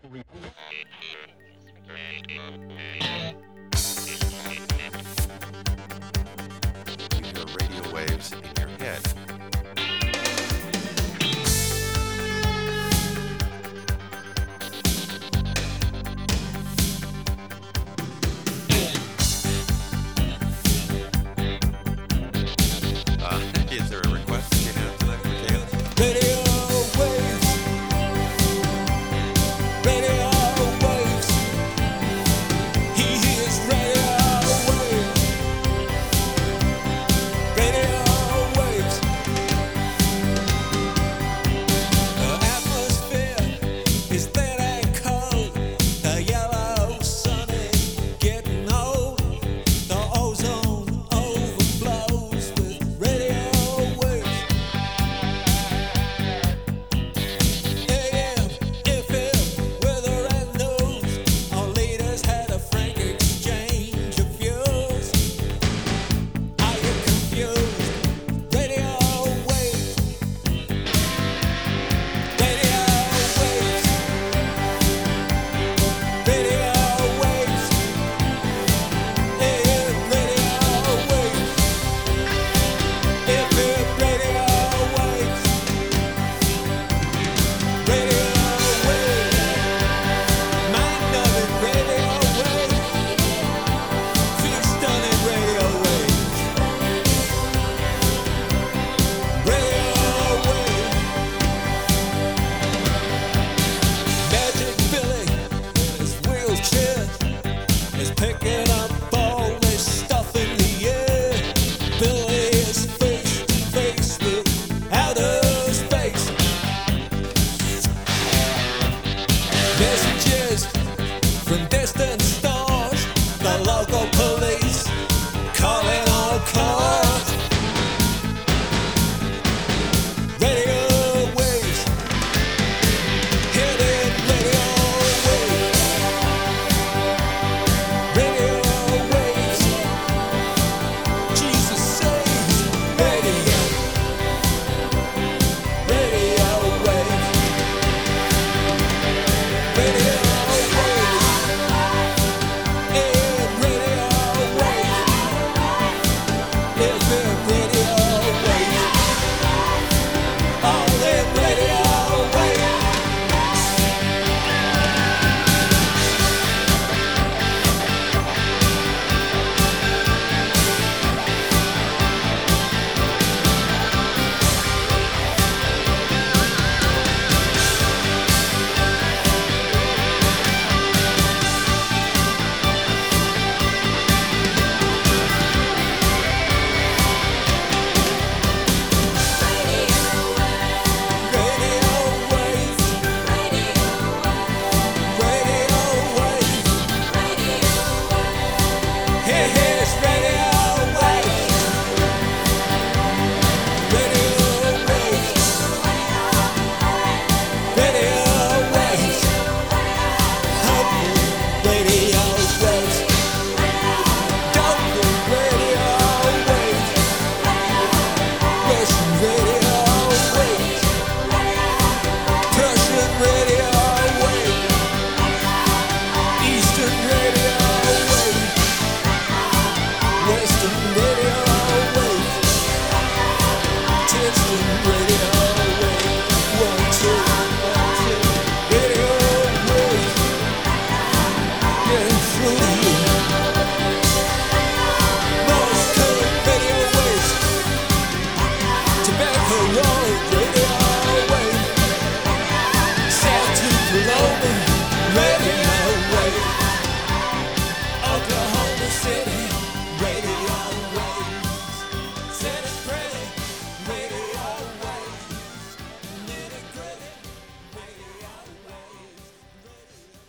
You hear radio waves in your head. Is there a request that you have tonight for Chaos? Radio waves, radio waves. He hears radio waves, radio waves. The atmosphere is thin and cold. The yellow sun is getting old. The ozone overflows with radio waves. AM, FM, weather and news. Our leaders had a frank exchange of views. Are you confused? Radio waves, radio waves, radio waves, AM radio waves, FM radio waves. Radio wave, mind-numbing radio wave, feel-stunning radio wave, radio wave. Magic Billy in his wheelchair is picking up all this stuff in the air. Billy is face to face with outer space. Messages from distant stars. The local police calling all cars. Radio waves, hitting radio waves. Radio waves, Jesus saves. Radio, radio waves. Radio waves, AM radio waves, FM radio waves, all in radio waves. Radio waves, radio waves, here's radio waves, radio waves, radio waves, radio waves, Dublin radio waves, Russian radio waves, Persian radio waves, Eastern radio waves, Western radio waves, Texan radio waves, 1, 2, 1, 2, radio waves, getting through to you. Morse code radio waves, Tobacco Road radio waves, South to Paloma radio